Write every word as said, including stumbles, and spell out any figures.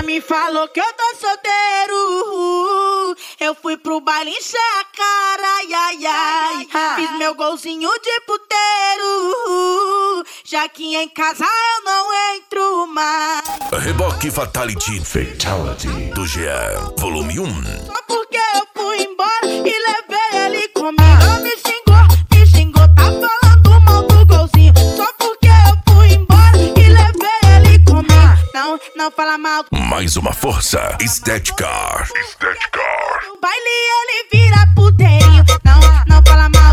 me falou que eu tô solteiro. Eu fui pro baile encher a cara, ai, ai, ai. Fiz meu golzinho de puteiro. Já que em casa eu não entro mais. Reboque Fatality Fatality do G E, volume um. Só porque eu fui embora e levei ele comigo. Me xingou, me xingou, tá falando mal do golzinho. Só porque eu fui embora e levei ele comigo. Não, não fala mal. Mais uma força, Estética. Estética. No baile ele vira puteirinho. Não, não fala mal.